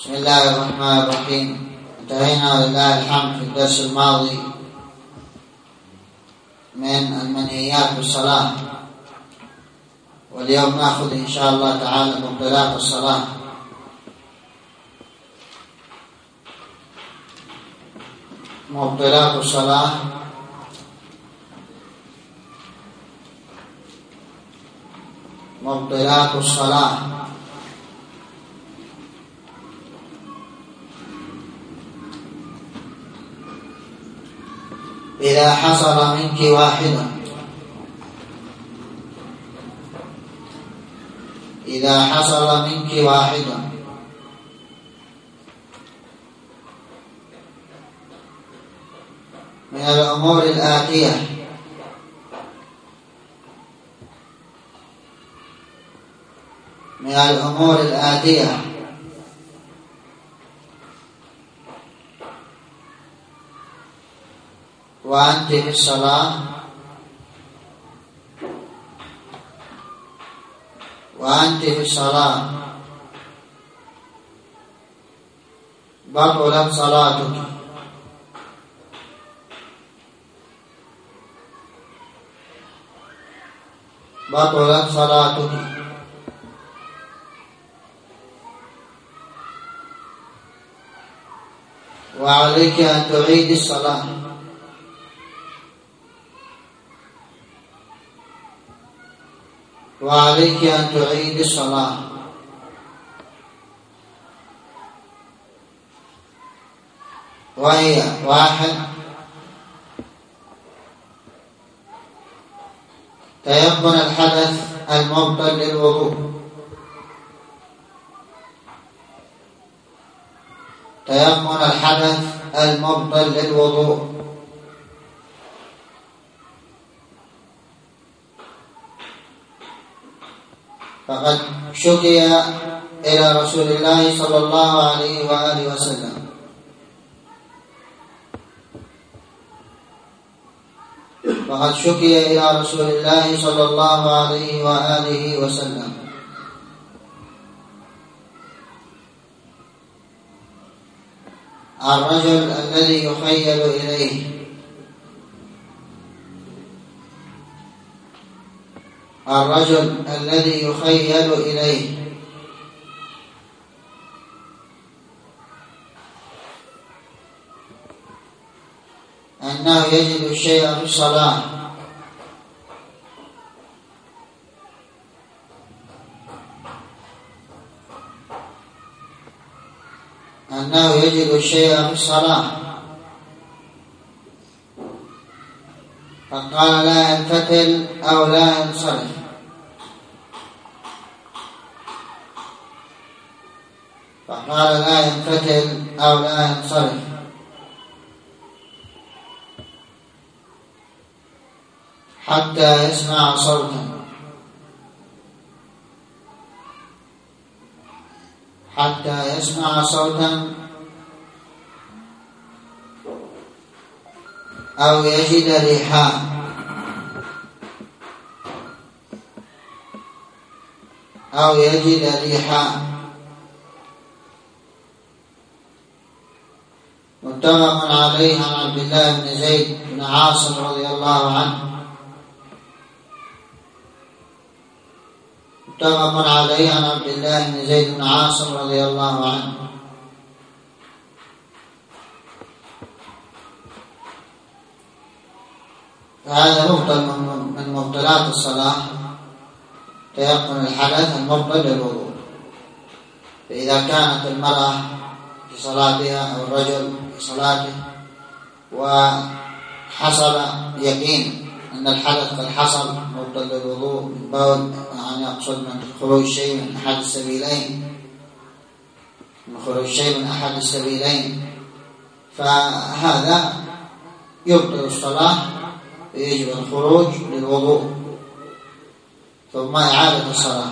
بسم الله الرحمن الرحيم. انتهينا ولله الحمد في الدرس الماضي من المنهيات بالصلاة، واليوم نأخذ إن شاء الله تعالى مبطلات الصلاة. مبطلات الصلاة مبطلات الصلاة إذا حصل منك واحدة من الأمور الآتية: وأنت في الصلاة بطلت صلاتك. وعليك أن تعيد الصلاة. وهي: 1. تيقن الحدث المبطل للوضوء. فقد شكي إلى رسول الله صلى الله عليه وآله وسلم الرجل الذي يخيل إليه أنه يجد الشيء في الصلاة، فقال: لا ينفتل أو لا ينصرف. حتى يسمع صوتا أو يجد ريحا. متفق عليه عن عبد الله بن زيد بن عاصم رضي الله عنه. فهذا مبطل من مبطلات الصلاة، تيقن الحدث المبطل للوضوء. فإذا كانت المرأة في صلاتها أو الرجل في صلاته وحصل يقين أن الحدث قد حصل مبطل للوضوء من بول، يعني أقصد من خروج شيء من أحد السبيلين، فهذا يبطل الصلاة ويجب الخروج للوضوء ثم إعادة الصلاة.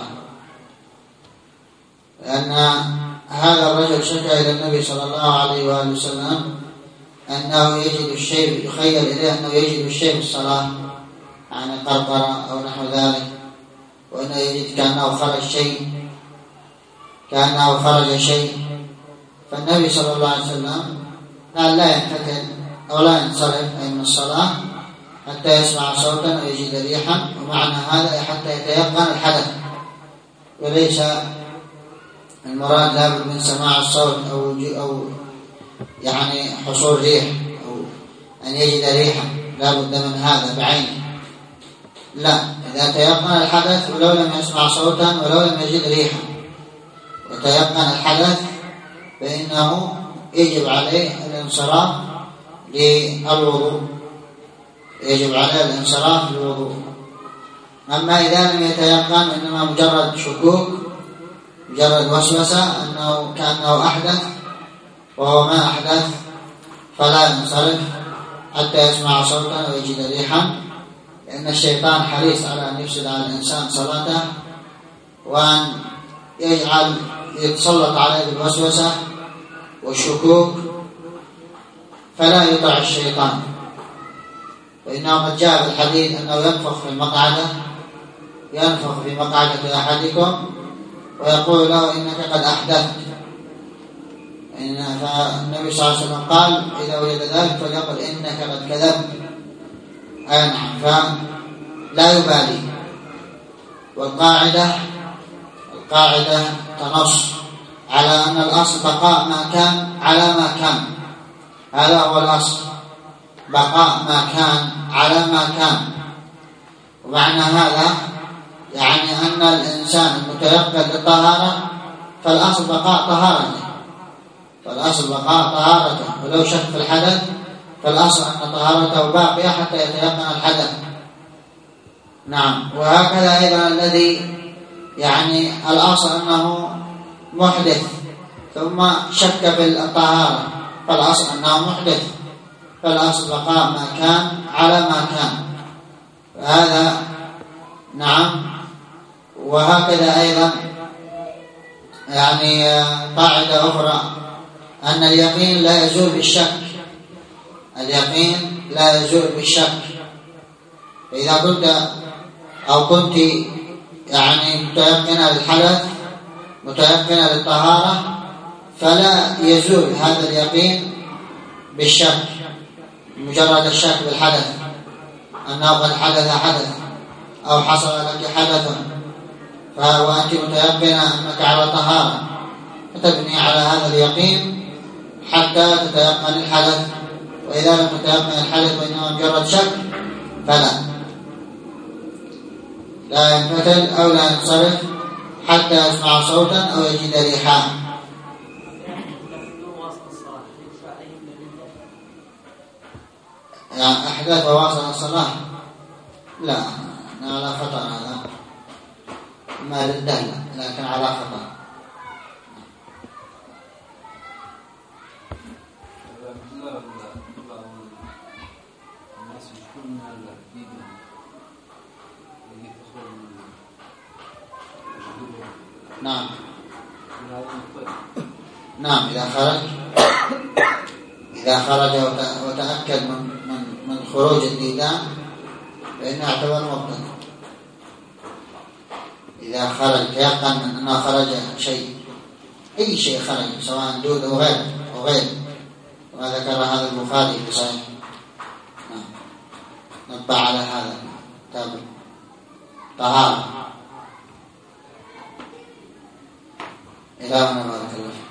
لأن هذا الرجل شكى إلى النبي صلى الله عليه وآله وسلم أنه يخيل إليه أنه يجد الشيء في الصلاة، يعني قرقرة أو نحو ذلك، وأنه يجد كأنه خرج شيء فالنبي صلى الله عليه وسلم قال لا ينفتل أو لا ينصرف من الصلاة حتى يسمع صوتا أو يجد ريحا، ومعنى هذا حتى يتيقن الحدث، وليس المراد لابد من سماع الصوت أو يعني حصول ريح أو أن يجد ريحا، لابد من هذا بعينه. لا، إذا تيقن الحدث ولو لم يسمع صوتا ولو لم يجد ريحا وتيقن الحدث فإنه يجب عليه الانصراف للوضوء، يجب عليه الانصراف للوضوء. أما إذا لم يتيقن إنما مجرد شكوك، مجرد وسوسة أنه كأنه أحدث وهو ما أحدث، فلا ينصرف حتى يسمع صوتا ويجد ريحا، لأن الشيطان حريص على أن يفسد على الإنسان صلاته وأن يتسلط عليه بالوسوسة والشكوك، فلا يطع الشيطان. فإنه قد جاء في الحديث أنه ينفخ في مقعدة أحدكم ويقول له إنك قد أحدثت. فالنبي صلى الله عليه وسلم قال إذا وجد ذلك فليقل إنك قد كذبت. نعم، فلا يبالي. والقاعدة تنص على أن الأصل بقاء ما كان على ما كان، هذا هو الأصل، بقاء ما كان على ما كان. ومعنى هذا يعني أن الإنسان المتيقن للطهارة فالأصل بقاء طهارته، ولو شك في الحدث فالأصل أن طهارته باقية حتى يتيقن الحدث. نعم، وهكذا أيضا الذي يعني الأصل أنه محدث ثم شك في الطهارة فالأصل أنه محدث، فالأصل بقاء ما كان على ما كان. فهذا نعم. وهكذا أيضا يعني قاعدة أخرى أن اليقين لا يزول بالشك. فإذا كنت أو كنت يعني متيقنة للحدث متيقنة للطهارة فلا يزول هذا اليقين بالشك، مجرد الشك بالحدث أنه قد حدث أو حصل لك حدث وأنت متيقنة أنك على طهارة، فتبني على هذا اليقين حتى تتيقن الحدث. وإذا لم تتيقن الحدث وإنما مجرد شك فلا ينفتل أو لا ينصرف حتى يسمع صوتا أو يجد ريحا. يعني أحدث وواصل الصلاة لا على خطأ، هذا ما للدهلة لكن على خطأ. نعم إذا خرج وتأكد من خروج الديدان فإنه يعتبر مبتدع. إذا خرج تيقن من أنه خرج شيء، أي شيء خرج سواء دود أو غير، وما ذكر هذا البخاري في صحيح. نبه على هذا كتاب طهارة. إلهنا بارك الله.